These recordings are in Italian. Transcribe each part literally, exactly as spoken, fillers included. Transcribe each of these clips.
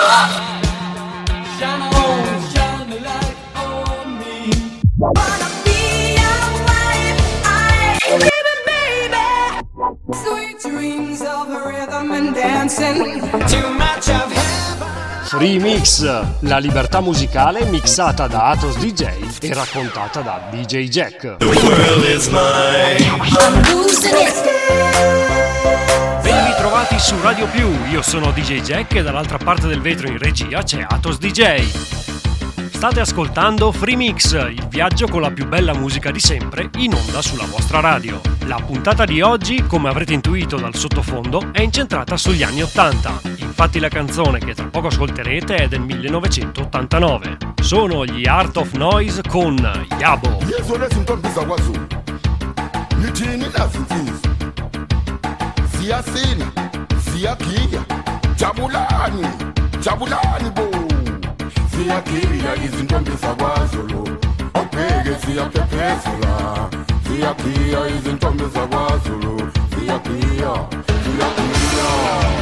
Shine on, shine the light on me. Wanna be your wife, I baby, baby. Sweet dreams of rhythm and dancing. Too much of heaven. Free Mix, la libertà musicale mixata da Atos D J e raccontata da D J Jack. The world is mine. Ben ritrovati su Radio Più, io sono D J Jack e dall'altra parte del vetro in regia c'è Atos D J. State ascoltando Free Mix, il viaggio con la più bella musica di sempre in onda sulla vostra radio. La puntata di oggi, come avrete intuito dal sottofondo, è incentrata sugli anni ottanta. Infatti la canzone che tra poco ascolterete è del millenovecentottantanove. Sono gli Art of Noise con Yabo. Siyakiya izintombi zakwaZulu obheke siyaphephezela siyakiya izintombi zakwaZulu siyakiya siyakiya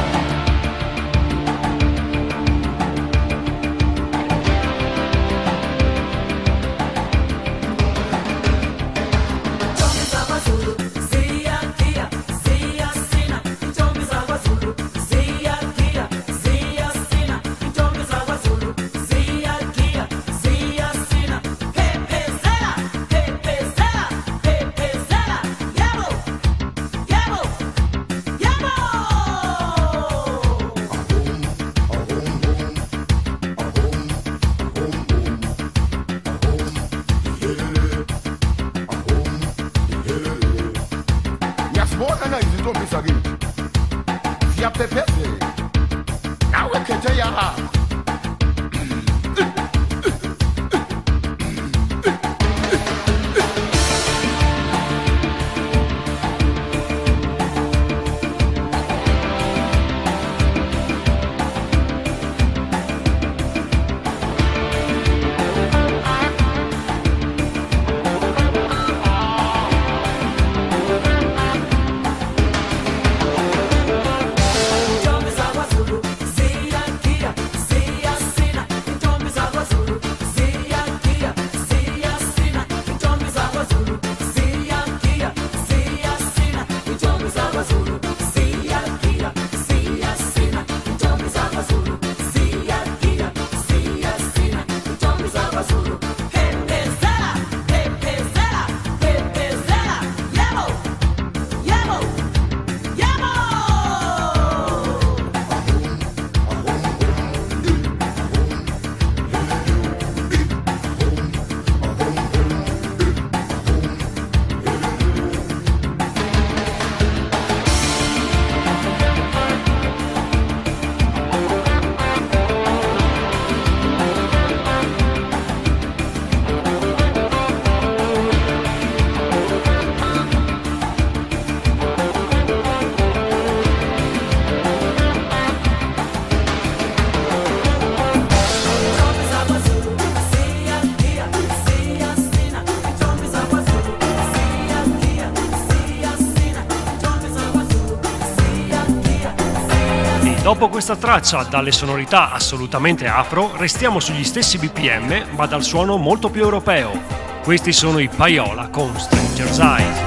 Dopo questa traccia dalle sonorità assolutamente afro, restiamo sugli stessi B P M ma dal suono molto più europeo. Questi sono i Payola con Stranger's Eyes.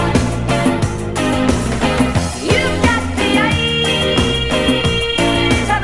You've got the eyes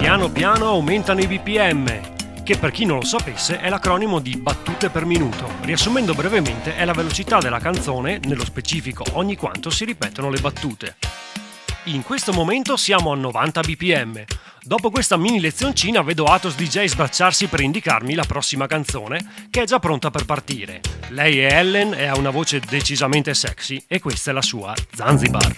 piano piano aumentano i B P M, che per chi non lo sapesse è l'acronimo di battute per minuto. Riassumendo brevemente è la velocità della canzone, nello specifico ogni quanto si ripetono le battute. In questo momento siamo a novanta B P M. Dopo questa mini lezioncina vedo Atos D J sbracciarsi per indicarmi la prossima canzone, che è già pronta per partire. Lei è Ellen e ha una voce decisamente sexy e questa è la sua Zanzibar.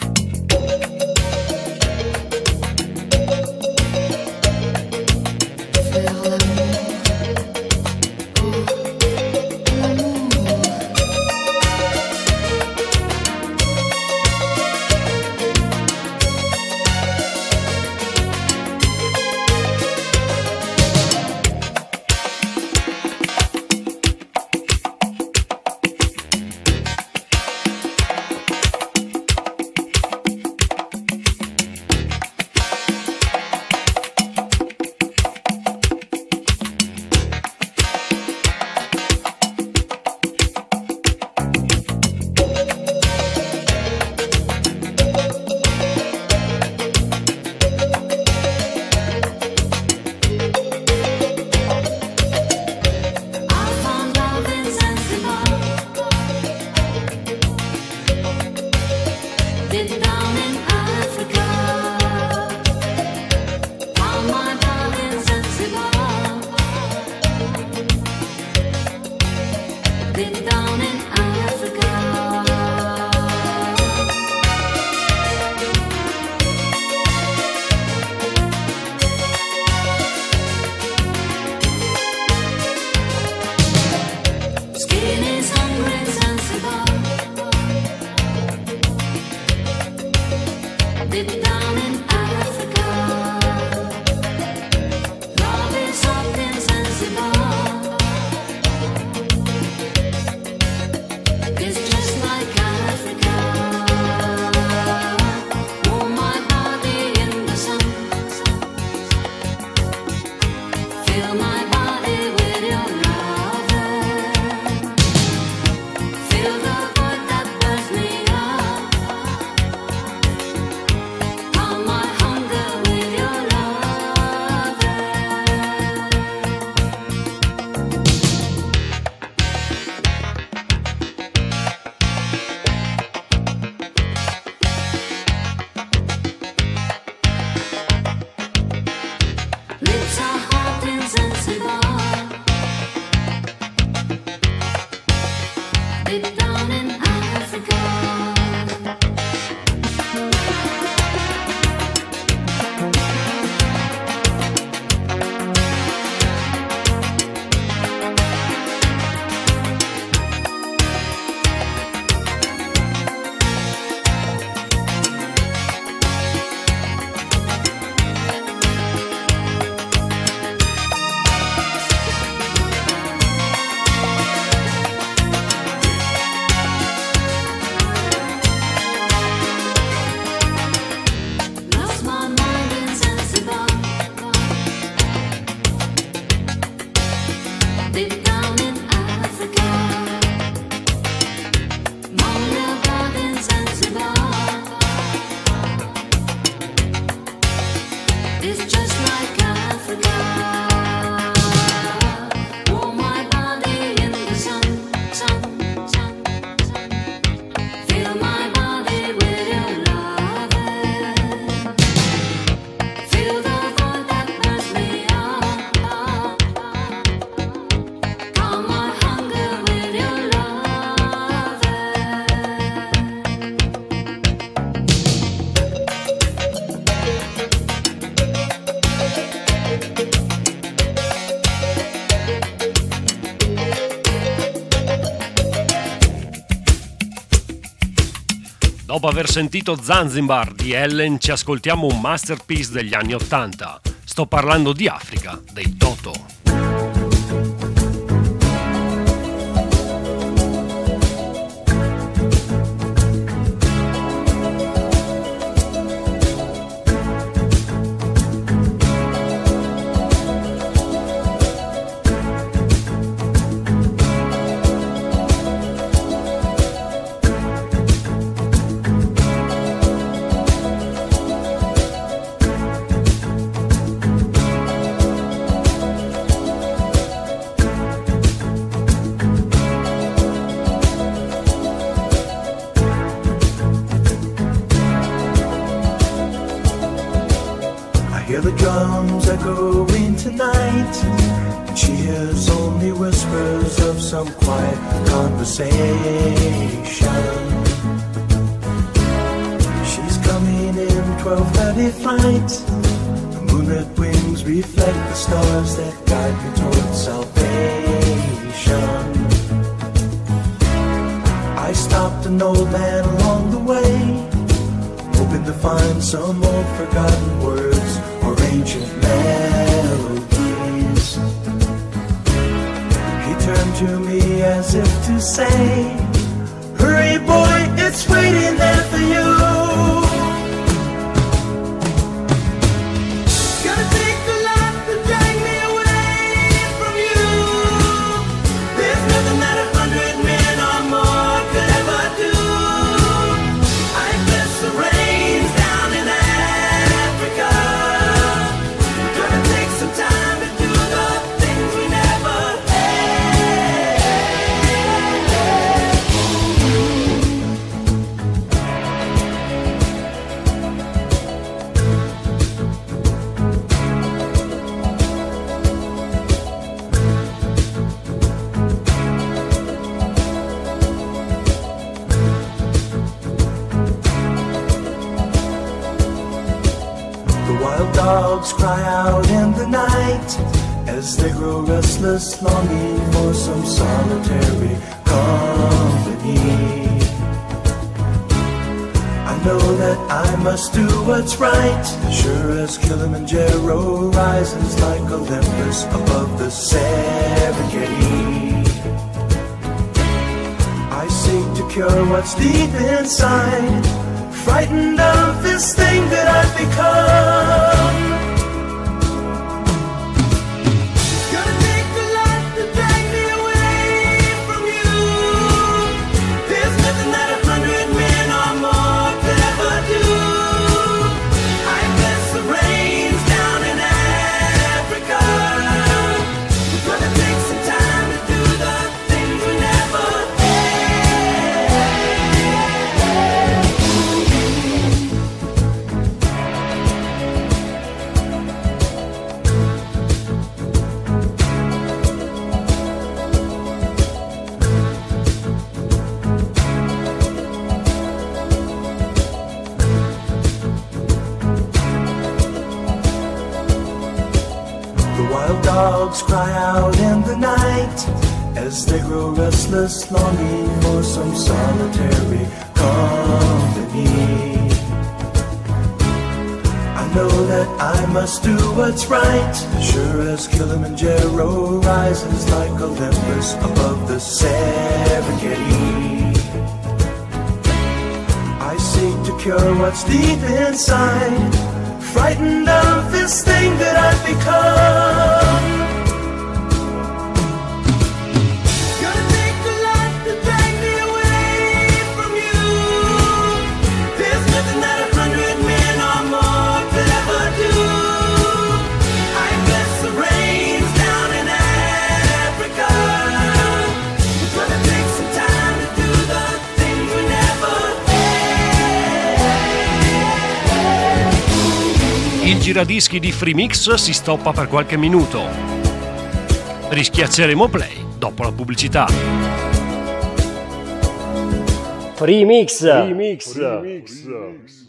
Dopo aver sentito Zanzibar di Ellen ci ascoltiamo un masterpiece degli anni ottanta. Sto parlando di Africa, dei Toto. Hear the drums echoing tonight, and she hears only whispers of some quiet conversation. She's coming in twelve thirty flight. The moonlit wings reflect the stars that guide me towards salvation. I stopped an old man along the way, hoping to find some old forgotten words or ancient melodies. He turned to me as if to say, hurry boy, it's waiting there for you. Gonna take the life to drag me away from you. There's nothing that a hundred men or more could ever do. I bless the rains down in Africa. Gonna take some time to do the things we never dogs cry out in the night as they grow restless, longing for some solitary company. I know that I must do what's right, sure as Kilimanjaro rises like Olympus above the Serengeti. I seek to cure what's deep inside, frightened of this thing that I've become. Gonna take the light to drag me away from you. There's nothing that a hundred men or more could ever do. I bless the rains down in Africa. We're gonna take some time to do the things we never dogs cry out in the night as they grow restless, longing for some solitary company. I know that I must do what's right, sure as Kilimanjaro rises like Olympus above the Serengeti. I seek to cure what's deep inside, frightened of this thing that I've become. Gonna take the light to drag me away from you. There's nothing that a hundred men or more could ever do. I bless the rains down in Africa. We're gonna take some time to do the things we never Il giradischi di Free Mix si stoppa per qualche minuto. Rischiacceremo play dopo la pubblicità. Free Mix. Free Mix. Free Mix.